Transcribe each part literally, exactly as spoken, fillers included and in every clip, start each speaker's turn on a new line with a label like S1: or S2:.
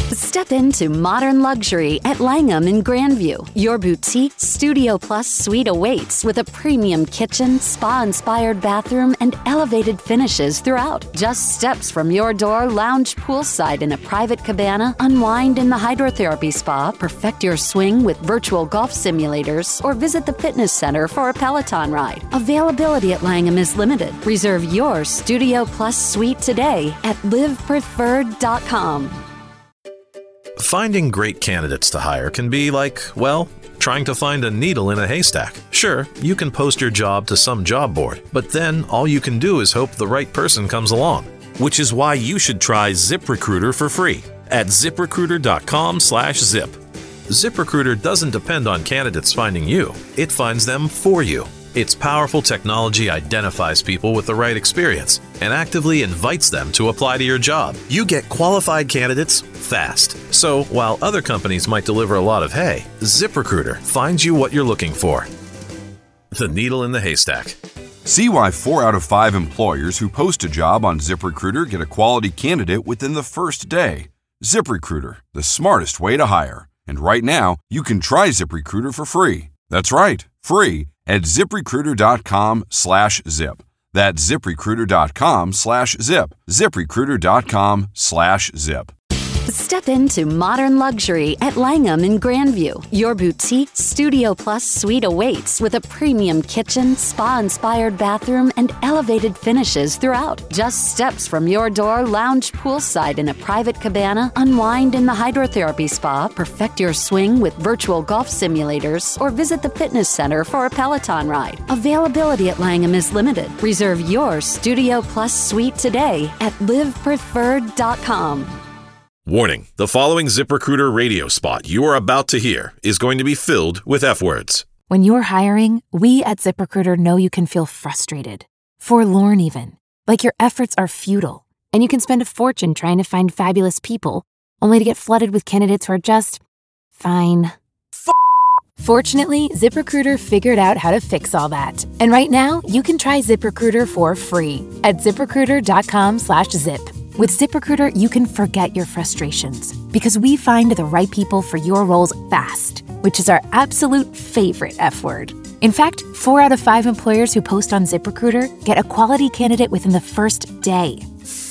S1: Step into modern luxury at Langham in Grandview. Your boutique Studio Plus suite awaits with a premium kitchen, spa-inspired bathroom, and elevated finishes throughout. Just steps from your door, lounge poolside in a private cabana, unwind in the hydrotherapy spa, perfect your swing with virtual golf simulators, or visit the fitness center for a Peloton ride. Availability at Langham is limited. Reserve your Studio Plus suite today at live preferred dot com.
S2: Finding great candidates to hire can be like, well, trying to find a needle in a haystack. Sure, you can post your job to some job board, but then all you can do is hope the right person comes along. Which is why you should try ZipRecruiter for free at ZipRecruiter.com slash zip. ZipRecruiter doesn't depend on candidates finding you. It finds them for you. Its powerful technology identifies people with the right experience and actively invites them to apply to your job. You get qualified candidates fast. So while other companies might deliver a lot of hay, ZipRecruiter finds you what you're looking for. The needle in the haystack.
S3: See why four out of five employers who post a job on ZipRecruiter get a quality candidate within the first day. ZipRecruiter, the smartest way to hire. And right now, you can try ZipRecruiter for free. That's right, free at ZipRecruiter.com slash zip. That's ZipRecruiter.com slash zip. ZipRecruiter.com slash zip.
S1: Step into modern luxury at Langham in Grandview. Your boutique Studio Plus suite awaits with a premium kitchen, spa-inspired bathroom, and elevated finishes throughout. Just steps from your door, lounge poolside in a private cabana, unwind in the hydrotherapy spa, perfect your swing with virtual golf simulators, or visit the fitness center for a Peloton ride. Availability at Langham is limited. Reserve your Studio Plus suite today at live preferred dot com.
S2: Warning, the following ZipRecruiter radio spot you are about to hear is going to be filled with F words.
S4: When you're hiring, we at ZipRecruiter know you can feel frustrated, forlorn even, like your efforts are futile, and you can spend a fortune trying to find fabulous people, only to get flooded with candidates who are just fine. F- Fortunately, ZipRecruiter figured out how to fix all that. And right now, you can try ZipRecruiter for free at ZipRecruiter.com slash zip. With ZipRecruiter, you can forget your frustrations because we find the right people for your roles fast, which is our absolute favorite F word. In fact, four out of five employers who post on ZipRecruiter get a quality candidate within the first day.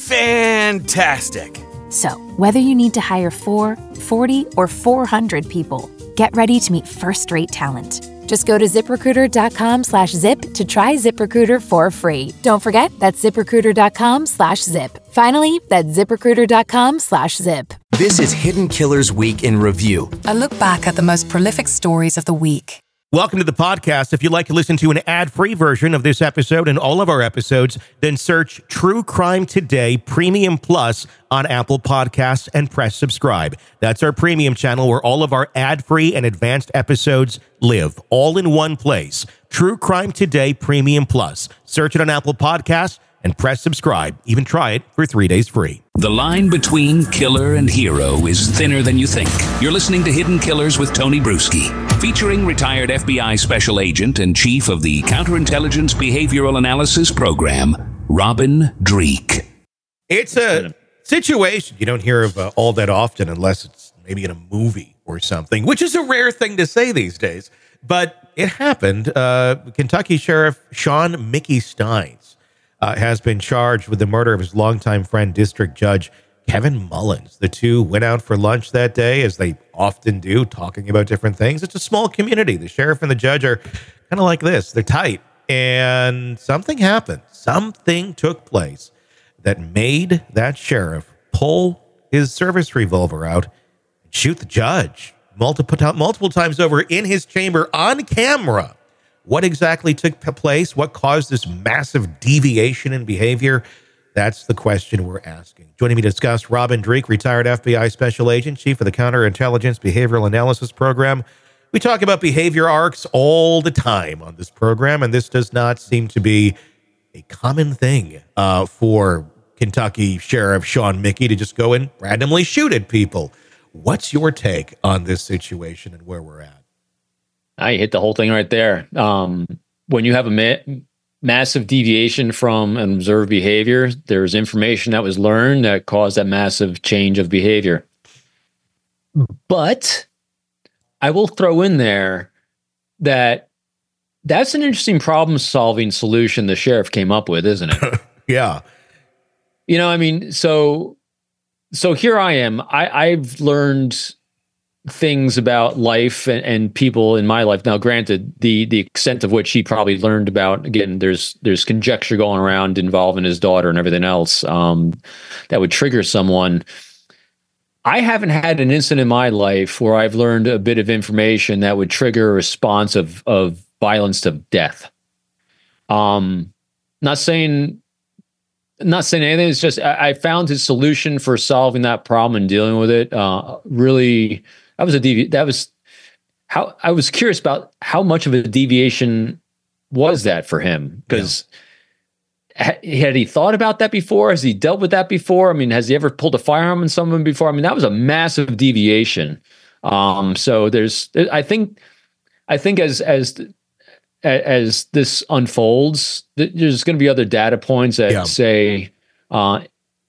S5: Fantastic!
S4: So, whether you need to hire four, forty, or four hundred people, get ready to meet first-rate talent. Just go to ZipRecruiter.com slash zip to try ZipRecruiter for free. Don't forget, that's ZipRecruiter.com slash zip. Finally, that's ZipRecruiter.com slash zip.
S6: This is Hidden Killers Week in Review.
S7: A look back at the most prolific stories of the week.
S8: Welcome to the podcast. If you'd like to listen to an ad-free version of this episode and all of our episodes, then search True Crime Today Premium Plus on Apple Podcasts and press subscribe. That's our premium channel where all of our ad-free and advanced episodes live, all in one place. True Crime Today Premium Plus. Search it on Apple Podcasts and press subscribe. Even try it for three days free.
S9: The line between killer and hero is thinner than you think. You're listening to Hidden Killers with Tony Bruschi, featuring retired F B I special agent and chief of the Counterintelligence Behavioral Analysis Program, Robin Dreeke.
S8: It's a situation you don't hear of uh, all that often unless it's maybe in a movie or something, which is a rare thing to say these days. But it happened. Uh, Kentucky Sheriff Sean Mickey Steins Uh, has been charged with the murder of his longtime friend, District Judge Kevin Mullins. The two went out for lunch that day, as they often do, talking about different things. It's a small community. The sheriff and the judge are kind of like this. They're tight. And something happened. Something took place that made that sheriff pull his service revolver out and shoot the judge multiple, multiple times over in his chamber on camera. What exactly took place? What caused this massive deviation in behavior? That's the question we're asking. Joining me to discuss, Robin Dreeke, retired F B I special agent, chief of the Counterintelligence Behavioral Analysis Program. We talk about behavior arcs all the time on this program, and this does not seem to be a common thing uh, for Kentucky Sheriff Sean Mickey to just go and randomly shoot at people. What's your take on this situation and where we're at?
S10: I hit the whole thing right there. Um, when you have a ma- massive deviation from an observed behavior, there's information that was learned that caused that massive change of behavior. But I will throw in there that that's an interesting problem-solving solution the sheriff came up with, isn't it?
S8: Yeah.
S10: You know, I mean, so so here I am. I, I've learned things about life and, and people in my life. Now, granted, the the extent of which he probably learned about, again, there's there's conjecture going around involving his daughter and everything else um, that would trigger someone. I haven't had an incident in my life where I've learned a bit of information that would trigger a response of of violence to death. Um, not saying. Not saying anything. It's just I, I found his solution for solving that problem and dealing with it. Uh, really, that was a devi- that was how I was curious about how much of a deviation was that for him, because yeah. ha- had he thought about that before? Has he dealt with that before? I mean, has he ever pulled a firearm on someone before? I mean, that was a massive deviation. Um, so there's, I think, I think as as as this unfolds, there's going to be other data points that yeah. say uh,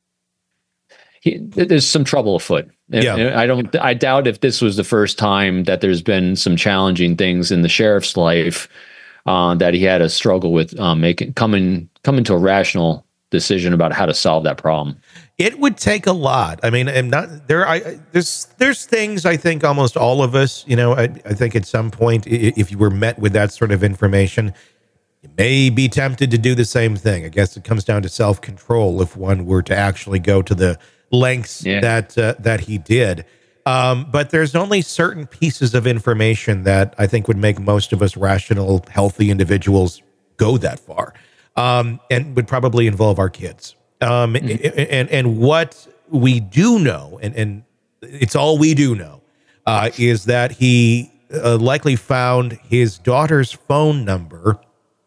S10: he, there's some trouble afoot. Yeah. I don't. I doubt if this was the first time that there's been some challenging things in the sheriff's life uh, that he had a struggle with um, making coming coming to a rational decision about how to solve that problem.
S8: It would take a lot. I mean, I'm not there. I there's there's things I think almost all of us, you know, I, I think at some point, if you were met with that sort of information, you may be tempted to do the same thing. I guess it comes down to self-control if one were to actually go to the lengths yeah. that uh, that he did. Um, but there's only certain pieces of information that I think would make most of us rational, healthy individuals go that far, um, and would probably involve our kids. Um, mm-hmm. and, and what we do know, and, and it's all we do know, uh, is that he uh, likely found his daughter's phone number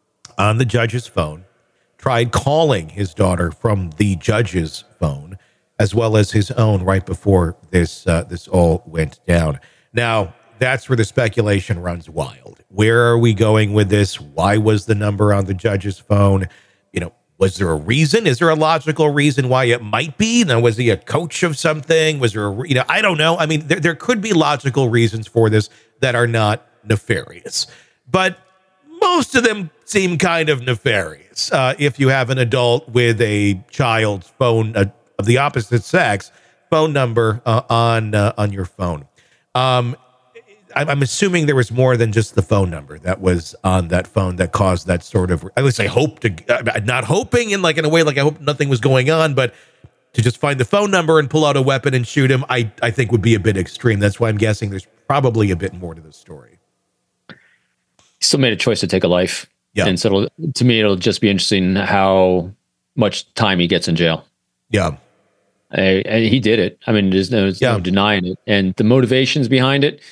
S8: on the judge's phone, tried calling his daughter from the judge's phone, as well as his own right before this, uh, this all went down. Now, that's where the speculation runs wild. Where are we going with this? Why was the number on the judge's phone? You know, was there a reason? Is there a logical reason why it might be? Now, was he a coach of something? Was there a, you know, I don't know. I mean, there, there could be logical reasons for this that are not nefarious, but most of them seem kind of nefarious. Uh, if you have an adult with a child's phone uh, of the opposite sex phone number uh, on uh, on your phone. Um, I'm assuming there was more than just the phone number that was on that phone that caused that sort of, I would say hope to, uh, not hoping in like in a way, like I hope nothing was going on, but to just find the phone number and pull out a weapon and shoot him, I, I think would be a bit extreme. That's why I'm guessing there's probably a bit more to the story.
S10: He still made a choice to take a life.
S8: Yeah.
S10: And so it'll, to me, it'll just be interesting how much time he gets in jail.
S8: Yeah.
S10: Uh, and he did it. I mean, there's no, there's
S8: yeah.
S10: no denying it. And the motivations behind it,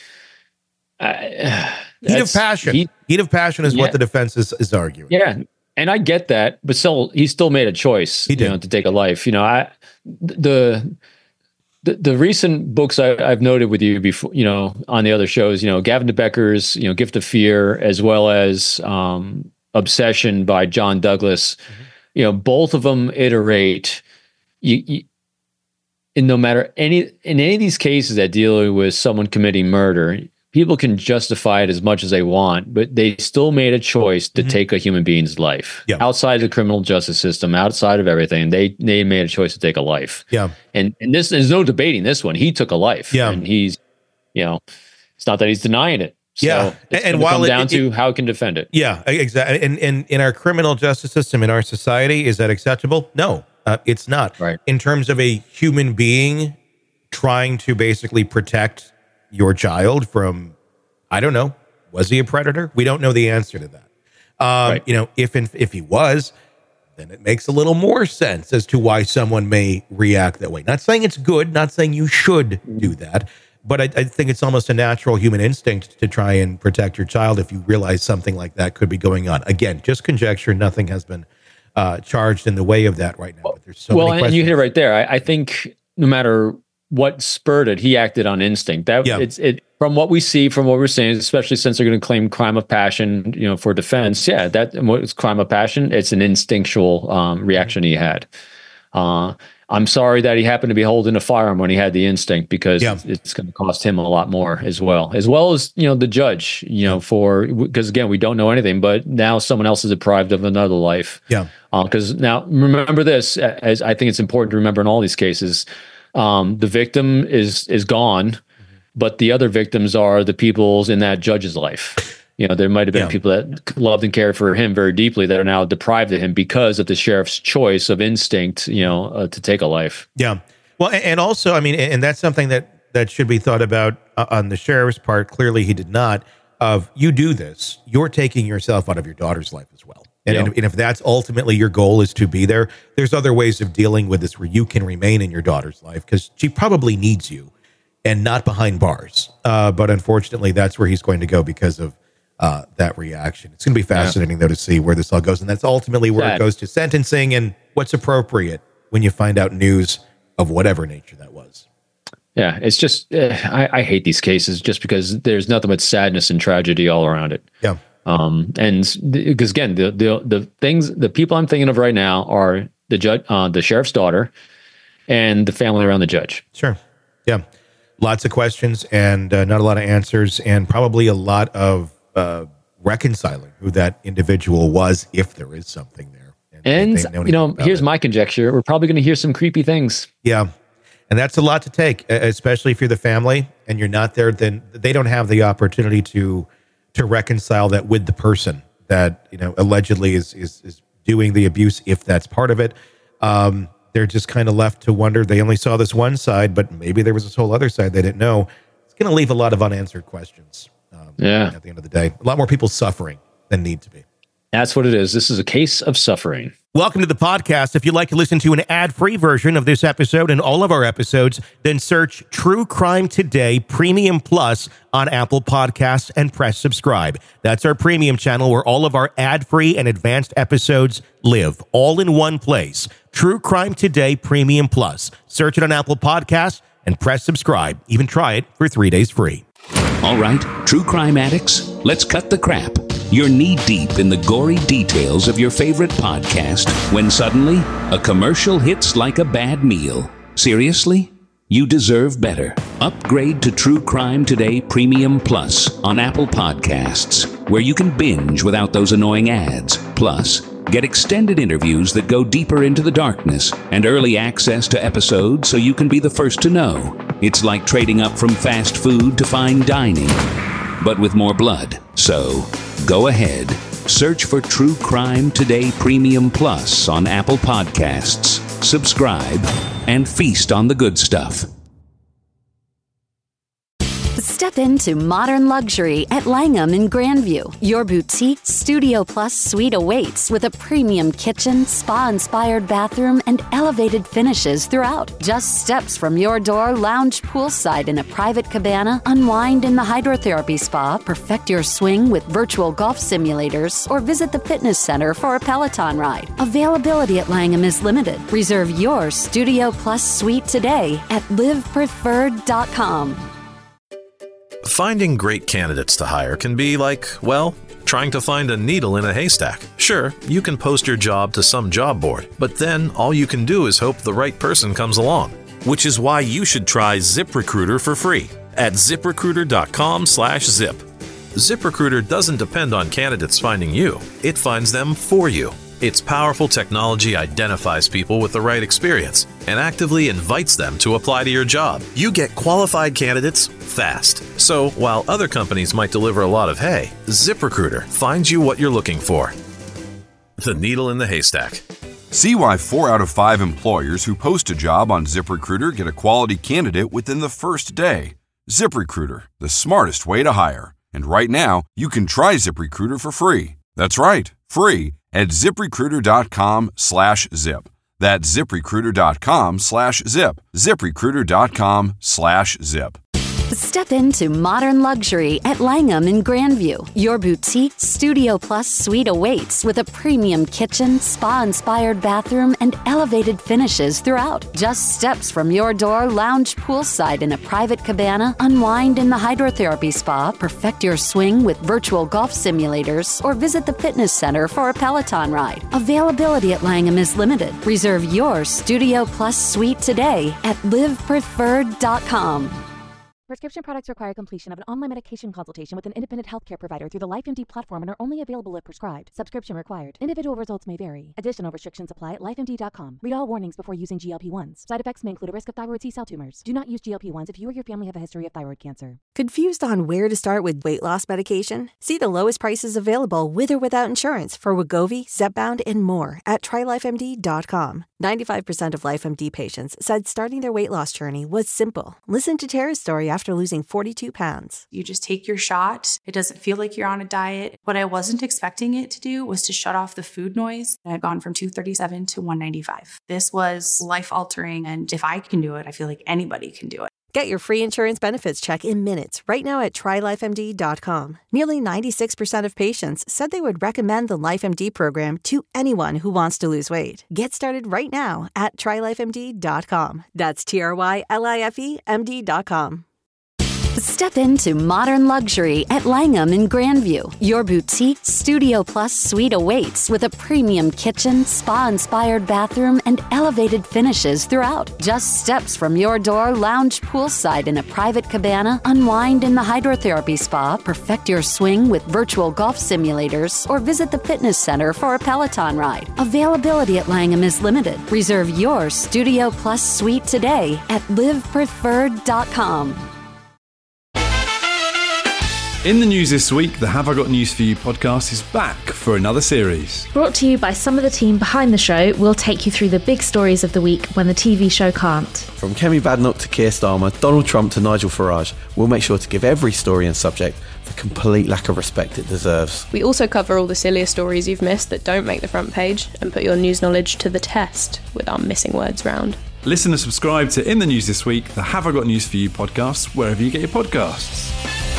S10: Uh,
S8: heat of passion. He, heat of passion is yeah. what the defense is, is arguing.
S10: Yeah, and I get that, but still, he still made a choice.
S8: He did.
S10: You know, to take a life. You know, I the the, the recent books I, I've noted with you before, you know, on the other shows, you know, Gavin de Becker's, you know, Gift of Fear, as well as um, Obsession by John Douglas. Mm-hmm. You know, both of them iterate. You, you and no matter any in any of these cases that deal with someone committing murder, people can justify it as much as they want, but they still made a choice to mm-hmm. take a human being's life.
S8: Yeah.
S10: Outside the criminal justice system, outside of everything, they they made a choice to take a life.
S8: Yeah.
S10: And and this there's no debating this one. He took a life.
S8: Yeah.
S10: And he's, you know, it's not that he's denying it. So
S8: yeah.
S10: It's
S8: and
S10: while
S8: come
S10: it, down
S8: it,
S10: to
S8: it,
S10: how it can defend it.
S8: Yeah, exactly. And, and in our criminal justice system, in our society, is that acceptable? No, uh, it's not.
S10: Right.
S8: In terms of a human being trying to basically protect your child from, I don't know, was he a predator? We don't know the answer to that. Um, right. You know, if in, if he was, then it makes a little more sense as to why someone may react that way. Not saying it's good, not saying you should do that, but I, I think it's almost a natural human instinct to try and protect your child if you realize something like that could be going on. Again, just conjecture. Nothing has been uh, charged in the way of that right now. But there's so
S10: well,
S8: many questions.
S10: And you hit it right there. I, I think no matter what spurred it, he acted on instinct. That yeah. it's it from what we see, from what we're saying, especially since they're going to claim crime of passion, you know, for defense. Yeah, that what is crime of passion? It's an instinctual um, reaction he had. Uh, I'm sorry that he happened to be holding a firearm when he had the instinct, because
S8: Yeah.
S10: it's going to cost him a lot more as well, as well as, you know, the judge, you know, for, because again, we don't know anything, but now someone else is deprived of another life.
S8: Yeah.
S10: Because uh, now remember this, as I think it's important to remember in all these cases, um, the victim is, is gone, mm-hmm. but the other victims are the people's in that judge's life. You know, there might have been
S8: Yeah.
S10: people that loved and cared for him very deeply that are now deprived of him because of the sheriff's choice of instinct, you know, uh, to take a life.
S8: Yeah. Well, and and also, I mean, and that's something that, that should be thought about uh, on the sheriff's part. Clearly he did not. Of, you do this, you're taking yourself out of your daughter's life as well. And,
S10: Yeah.
S8: and, and if that's ultimately your goal, is to be there, there's other ways of dealing with this where you can remain in your daughter's life, because she probably needs you and not behind bars. Uh, but unfortunately, that's where he's going to go because of Uh, that reaction. It's going to be fascinating, yeah. though, to see where this all goes. And that's ultimately where
S10: Sad.
S8: it goes to sentencing and what's appropriate when you find out news of whatever nature that was.
S10: Yeah, it's just, uh, I, I hate these cases just because there's nothing but sadness and tragedy all around it.
S8: Yeah.
S10: Um, and because again, the, the, the things, the people I'm thinking of right now are the judge, uh, the sheriff's daughter and the family around the judge.
S8: Sure. Yeah. Lots of questions and uh, not a lot of answers, and probably a lot of Uh, reconciling who that individual was, if there is something there.
S10: And,
S8: they- they
S10: you know,
S8: about
S10: here's
S8: it.
S10: my conjecture. We're probably going to hear some creepy things.
S8: Yeah. And that's a lot to take, e- especially if you're the family and you're not there, then they don't have the opportunity to, to reconcile that with the person that, you know, allegedly is, is, is doing the abuse, if that's part of it. Um, they're just kind of left to wonder. They only saw this one side, but maybe there was this whole other side they didn't know. It's going to leave a lot of unanswered questions. Um,
S10: Yeah.
S8: At the end of the day, a lot more people suffering than need to be.
S10: That's what it is. This is a case of suffering.
S8: Welcome to the podcast. If you'd like to listen to an ad-free version of this episode and all of our episodes, then search True Crime Today Premium Plus on Apple Podcasts and press subscribe. That's our premium channel where all of our ad-free and advanced episodes live, all in one place. True Crime Today Premium Plus. Search it on Apple Podcasts and press subscribe. Even try it for three days free.
S9: All right, true crime addicts, let's cut the crap. You're knee-deep in the gory details of your favorite podcast when suddenly a commercial hits like a bad meal. Seriously? You deserve better. Upgrade to True Crime Today Premium Plus on Apple Podcasts, where you can binge without those annoying ads. Plus, get extended interviews that go deeper into the darkness and early access to episodes so you can be the first to know. It's like trading up from fast food to fine dining, but with more blood. So, go ahead. Search for True Crime Today Premium Plus on Apple Podcasts. Subscribe and feast on the good stuff.
S1: Step into modern luxury at Langham in Grandview. Your boutique Studio Plus suite awaits with a premium kitchen, spa-inspired bathroom, and elevated finishes throughout. Just steps from your door, lounge poolside in a private cabana, unwind in the hydrotherapy spa, perfect your swing with virtual golf simulators, or visit the fitness center for a Peloton ride. Availability at Langham is limited. Reserve your Studio Plus suite today at live preferred dot com.
S2: Finding great candidates to hire can be like, well, trying to find a needle in a haystack. Sure, you can post your job to some job board, but then all you can do is hope the right person comes along. Which is why you should try ZipRecruiter for free at ZipRecruiter.com slash zip. ZipRecruiter doesn't depend on candidates finding you. It finds them for you. Its powerful technology identifies people with the right experience and actively invites them to apply to your job. You get qualified candidates fast. So while other companies might deliver a lot of hay, ZipRecruiter finds you what you're looking for. The needle in the haystack.
S3: See why four out of five employers who post a job on ZipRecruiter get a quality candidate within the first day. ZipRecruiter, the smartest way to hire. And right now, you can try ZipRecruiter for free. That's right, free at ZipRecruiter.com slash zip. That's ZipRecruiter.com slash zip. ZipRecruiter.com slash zip.
S1: Step into modern luxury at Langham in Grandview. Your boutique Studio Plus suite awaits with a premium kitchen, spa-inspired bathroom, and elevated finishes throughout. Just steps from your door, lounge poolside in a private cabana, unwind in the hydrotherapy spa, perfect your swing with virtual golf simulators, or visit the fitness center for a Peloton ride. Availability at Langham is limited. Reserve your Studio Plus suite today at live preferred dot com.
S4: Prescription products require completion of an online medication consultation with an independent healthcare provider through the LifeMD platform and are only available if prescribed. Subscription required. Individual results may vary. Additional restrictions apply at life M D dot com. Read all warnings before using G L P one s. Side effects may include a risk of thyroid C-cell tumors. Do not use G L P one s if you or your family have a history of thyroid cancer.
S5: Confused on where to start with weight loss medication? See the lowest prices available with or without insurance for Wegovy, Zepbound, and more at try life M D dot com. ninety-five percent of LifeMD patients said starting their weight loss journey was simple. Listen to Tara's story after losing forty-two pounds.
S11: You just take your shot. It doesn't feel like you're on a diet. What I wasn't expecting it to do was to shut off the food noise. I had gone from two thirty-seven to one ninety-five. This was life-altering, and if I can do it, I feel like anybody can do it.
S5: Get your free insurance benefits check in minutes right now at try life M D dot com. Nearly ninety-six percent of patients said they would recommend the LifeMD program to anyone who wants to lose weight. Get started right now at try life M D dot com. That's T R Y L I F E M D dot com.
S1: Step into modern luxury at Langham in Grandview. Your boutique Studio Plus suite awaits with a premium kitchen, spa-inspired bathroom, and elevated finishes throughout. Just steps from your door, lounge poolside in a private cabana, unwind in the hydrotherapy spa, perfect your swing with virtual golf simulators, or visit the fitness center for a Peloton ride. Availability at Langham is limited. Reserve your Studio Plus suite today at live preferred dot com.
S12: In the news this week, the Have I Got News For You podcast is back for another series.
S13: Brought to you by some of the team behind the show, we'll take you through the big stories of the week when the T V show can't.
S14: From Kemi Badnoch to Keir Starmer, Donald Trump to Nigel Farage, we'll make sure to give every story and subject the complete lack of respect it deserves.
S15: We also cover all the sillier stories you've missed that don't make the front page and put your news knowledge to the test with our missing words round.
S12: Listen and subscribe to In the News This Week, the Have I Got News For You podcast, wherever you get your podcasts.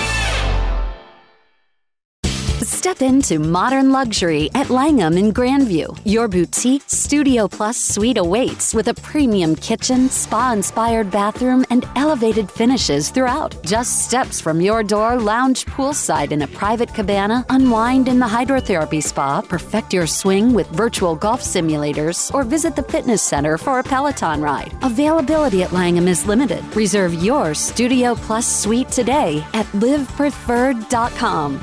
S1: Step into modern luxury at Langham in Grandview. Your boutique Studio Plus suite awaits with a premium kitchen, spa-inspired bathroom, and elevated finishes throughout. Just steps from your door, lounge poolside in a private cabana, unwind in the hydrotherapy spa, perfect your swing with virtual golf simulators, or visit the fitness center for a Peloton ride. Availability at Langham is limited. Reserve your Studio Plus suite today at live preferred dot com.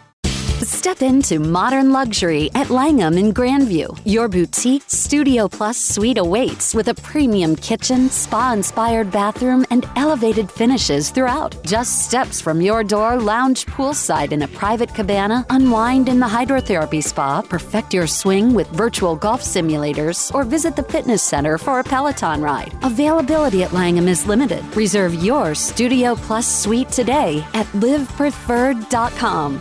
S1: Step into modern luxury at Langham in Grandview. Your boutique Studio Plus suite awaits with a premium kitchen, spa-inspired bathroom, and elevated finishes throughout. Just steps from your door, lounge poolside in a private cabana, unwind in the hydrotherapy spa, perfect your swing with virtual golf simulators, or visit the fitness center for a Peloton ride. Availability at Langham is limited. Reserve your Studio Plus suite today at live preferred dot com.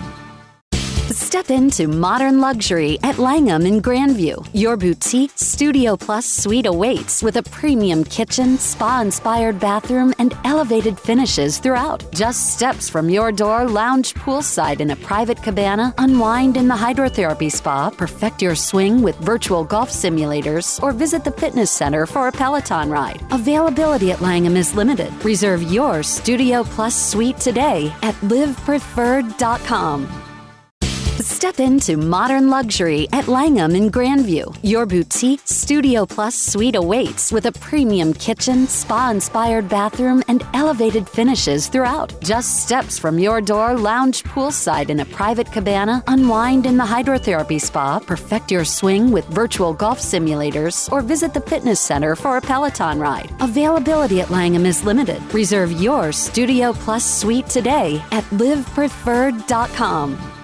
S1: Step into modern luxury at Langham in Grandview. Your boutique Studio Plus suite awaits with a premium kitchen, spa-inspired bathroom, and elevated finishes throughout. Just steps from your door, lounge poolside in a private cabana, unwind in the hydrotherapy spa, perfect your swing with virtual golf simulators, or visit the fitness center for a Peloton ride. Availability at Langham is limited. Reserve your Studio Plus suite today at live preferred dot com. Step into modern luxury at Langham in Grandview. Your boutique Studio Plus suite awaits with a premium kitchen, spa-inspired bathroom, and elevated finishes throughout. Just steps from your door, lounge poolside in a private cabana, unwind in the hydrotherapy spa, perfect your swing with virtual golf simulators, or visit the fitness center for a Peloton ride. Availability at Langham is limited. Reserve your Studio Plus suite today at live preferred dot com.